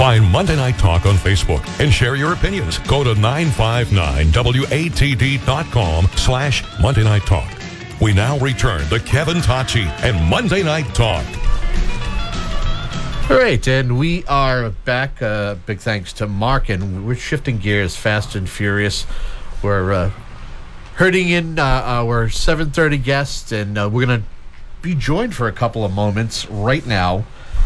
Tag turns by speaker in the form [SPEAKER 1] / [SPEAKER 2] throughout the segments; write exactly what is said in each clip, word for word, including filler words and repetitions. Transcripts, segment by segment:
[SPEAKER 1] Find Monday Night Talk on Facebook and share your opinions. Go to nine five nine W A T D dot com slash Monday Night Talk. We now return to Kevin Tocci and Monday Night Talk.
[SPEAKER 2] All right, and we are back. Uh, big thanks to Mark, and we're shifting gears fast and furious. We're uh, herding in uh, our seven thirty guests, and uh, we're going to be joined for a couple of moments right now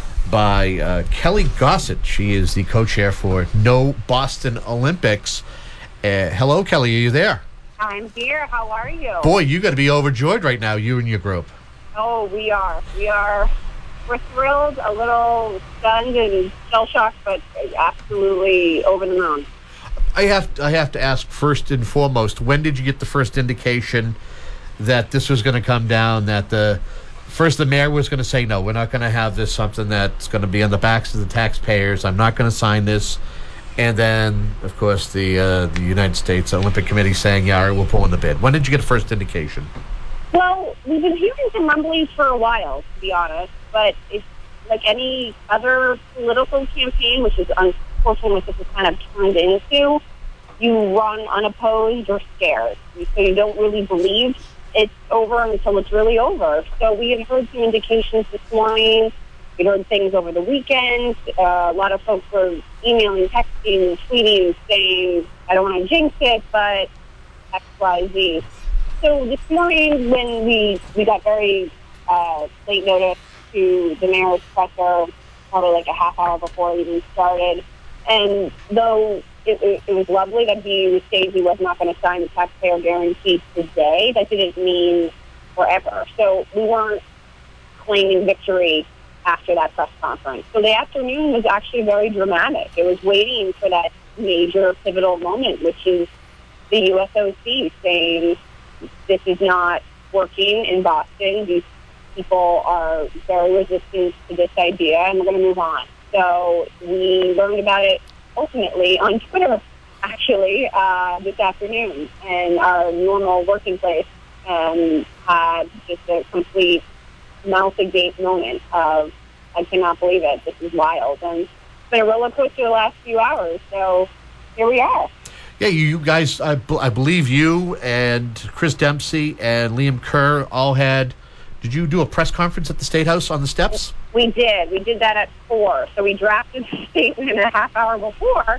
[SPEAKER 2] by uh, Kelly Gossett. She is the co-chair for No Boston Olympics. Uh, hello, Kelly. Are you there?
[SPEAKER 3] I'm here. How are you?
[SPEAKER 2] Boy, you got to be overjoyed right now, you and your group.
[SPEAKER 3] Oh, we are. We are. We're thrilled, a little stunned and shell-shocked, but absolutely over the moon.
[SPEAKER 2] I have I have to ask first and foremost, when did you get the first indication that this was going to come down, that the first the mayor was going to say, no, we're not going to have this, something that's going to be on the backs of the taxpayers, I'm not going to sign this, and then, of course, the uh, the United States Olympic Committee saying, yeah, all right, we'll pull in the bid. When did you get the first indication?
[SPEAKER 3] Well, we've been hearing some rumblings for a while, to be honest, but it's like any other political campaign, which is unfortunately what this is kind of turned into. You run unopposed or scared, so you don't really believe it's over until it's really over. So we have heard some indications this morning. We heard things over the weekend. Uh, a lot of folks were emailing, texting, tweeting, saying, I don't want to jinx it, but X, Y, Z. So this morning when we, we got very uh, late notice to the mayor's presser, probably like a half hour before it even started, and though it, it, it was lovely that he stated he was not going to sign the taxpayer guarantee today, that didn't mean forever. So we weren't claiming victory after that press conference. So the afternoon was actually very dramatic. It was waiting for that major pivotal moment, which is the U S O C saying this is not working in Boston. These people are very resistant to this idea, and we're going to move on. So we learned about it ultimately on Twitter, actually, uh, this afternoon. And our normal working place um, had just a complete mouth agape moment of, I cannot believe it, this is wild. And it's been a roller coaster the last few hours, so here we are.
[SPEAKER 2] Yeah, you guys, I, I believe you and Chris Dempsey and Liam Kerr all had, did you do a press conference at the State House on the steps?
[SPEAKER 3] We did. We did that at four. So we drafted the statement a half hour before,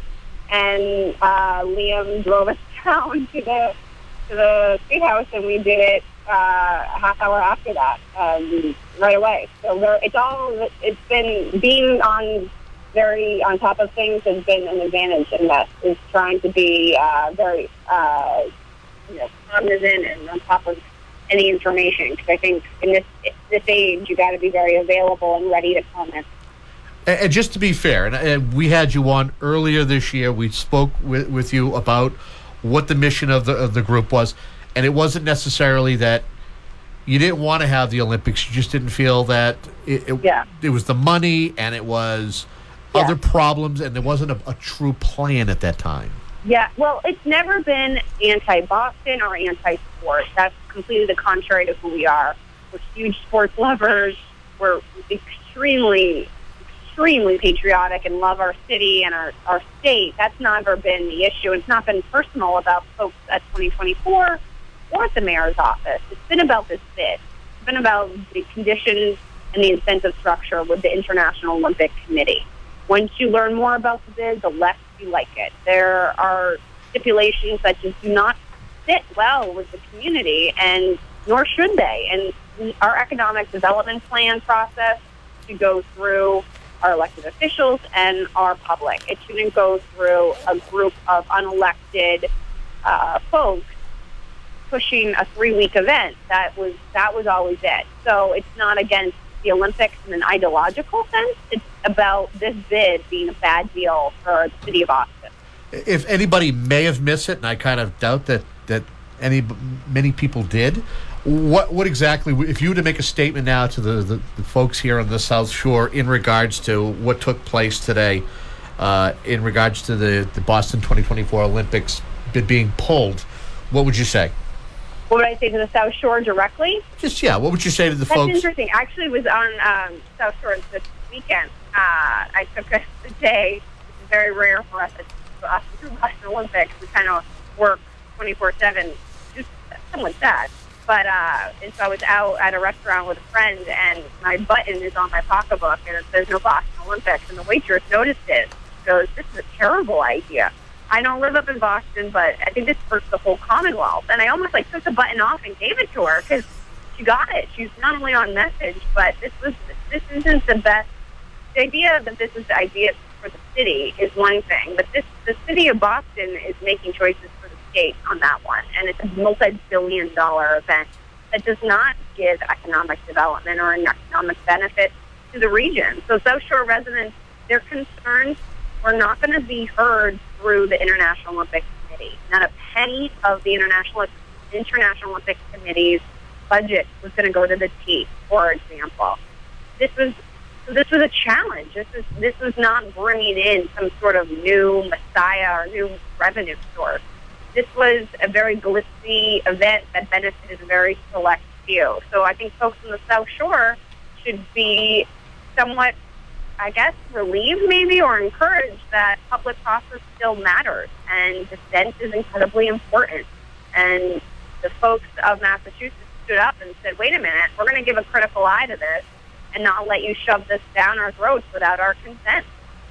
[SPEAKER 3] and uh, Liam drove us down to the to the State House, and we did it uh, a half hour after that, um, right away. So there, it's all, it's been, being on very on top of things has been an advantage, and that is trying to be uh, very uh, you know, cognizant and on top of any information, because I think in this this age you got to be very available and ready to comment.
[SPEAKER 2] And, and just to be fair, and, and we had you on earlier this year. We spoke with, with you about what the mission of the of the group was, and it wasn't necessarily that you didn't want to have the Olympics. You just didn't feel that it, it,
[SPEAKER 3] yeah.
[SPEAKER 2] it was the money and it was
[SPEAKER 3] yeah.
[SPEAKER 2] other problems, and there wasn't a, a true plan at that time.
[SPEAKER 3] Yeah, well, it's never been anti-Boston or anti-sport. That's completely the contrary to who we are. We're huge sports lovers. We're extremely, extremely patriotic and love our city and our, our state. That's never been the issue. It's not been personal about folks at twenty twenty-four or at the mayor's office. It's been about this bid. It's been about the conditions and the incentive structure with the International Olympic Committee. Once you learn more about the bid, the less you like it. There are stipulations that just do not fit well with the community, and nor should they. And our economic development plan process should go through our elected officials and our public. It shouldn't go through a group of unelected uh, folks pushing a three-week event. That was that was always it. So it's not against the Olympics in an ideological sense. It's about this bid being a bad deal for the city of Austin.
[SPEAKER 2] If anybody may have missed it, and I kind of doubt that, that any many people did, what what exactly, if you were to make a statement now to the, the, the folks here on the South Shore in regards to what took place today, uh, in regards to the, the Boston twenty twenty-four Olympics bid being pulled, what would you say?
[SPEAKER 3] What would I say to the South Shore directly?
[SPEAKER 2] Just, yeah, what would you say to the
[SPEAKER 3] That's
[SPEAKER 2] folks?
[SPEAKER 3] That's interesting. I actually was on um, South Shore this weekend. Uh, I took a, a day very rare for us at us through Boston Olympics. We kind of work twenty-four seven, just somewhat sad. But, uh, and so I was out at a restaurant with a friend, and my button is on my pocketbook, and it says no Boston Olympics, and the waitress noticed it. She goes, this is a terrible idea. I don't live up in Boston, but I think this hurts the whole Commonwealth. And I almost, like, took the button off and gave it to her, because she got it. She's not only on message, but this was this isn't the best. The idea that this is the idea for the city is one thing, but this the city of Boston is making choices for the state on that one, and it's a multi-billion dollar event that does not give economic development or an economic benefit to the region. So South Shore residents, their concerns were not going to be heard through the International Olympic Committee. Not a penny of the International International Olympic Committee's budget was going to go to the T, for example. This was this was a challenge. This is this was not bringing in some sort of new messiah or new revenue source. This was a very glitzy event that benefited a very select few. So I think folks in the South Shore should be somewhat, I guess, relieved maybe or encouraged that public process still matters and dissent is incredibly important. And the folks of Massachusetts stood up and said, wait a minute, we're going to give a critical eye to this and not let you shove this down our throats without our consent.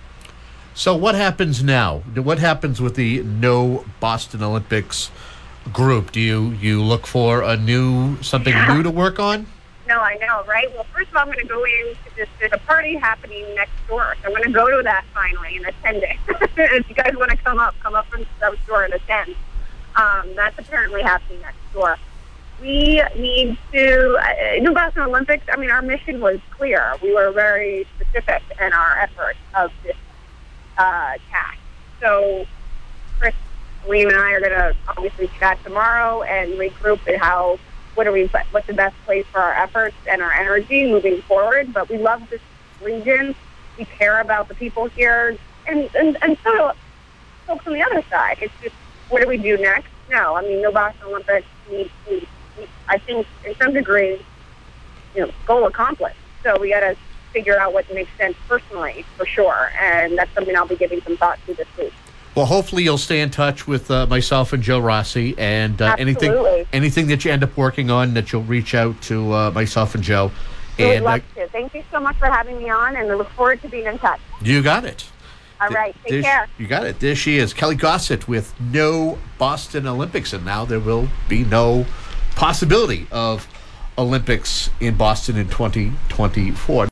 [SPEAKER 2] So what happens now? What happens with the No Boston Olympics group? Do you, you look for a new, something
[SPEAKER 3] Yeah.
[SPEAKER 2] new to work on?
[SPEAKER 3] No, I know, right? Well, first of all, I'm going to go in to this. There's a party happening next door. So I'm going to go to that finally and attend it. If you guys want to come up, come up from the South Shore and attend. Um, that's apparently happening next door. We need to, uh, New Boston Olympics, I mean, our mission was clear. We were very specific in our effort of this uh, task. So Chris, Liam, and I are going to obviously chat tomorrow and regroup and how, what are we, what's the best place for our efforts and our energy moving forward. But we love this region. We care about the people here. And, and, and so do folks on the other side. It's just, what do we do next? No, I mean, No Boston Olympics needs to, I think, in some degree, you know, goal accomplished. So we got to figure out what makes sense personally, for sure. And that's something I'll be giving some thought to this week.
[SPEAKER 2] Well, hopefully you'll stay in touch with uh, myself and Joe Rossi, and uh, anything
[SPEAKER 3] Absolutely.
[SPEAKER 2] anything that you end up working on, that you'll reach out to uh, myself and Joe.
[SPEAKER 3] Really
[SPEAKER 2] And
[SPEAKER 3] love
[SPEAKER 2] uh,
[SPEAKER 3] to. Thank you so much for having me on, and I look forward to being in touch.
[SPEAKER 2] you got it.
[SPEAKER 3] All right, take
[SPEAKER 2] There-
[SPEAKER 3] care.
[SPEAKER 2] You got it. There she is, Kelly Gossett with No Boston Olympics, and now there will be no possibility of Olympics in Boston in twenty twenty-four.